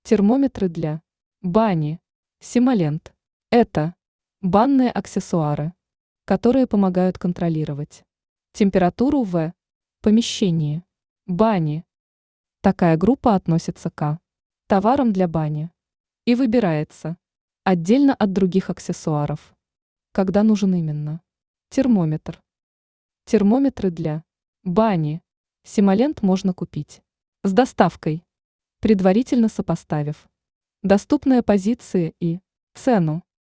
Термометры для бани. Симолент. Это банные аксессуары, которые помогают контролировать температуру в помещении бани. Такая группа относится к товарам для бани и выбирается отдельно от других аксессуаров, когда нужен именно термометр. Термометры для бани. Симолент можно купить с доставкой, предварительно сопоставив доступные позиции и цену.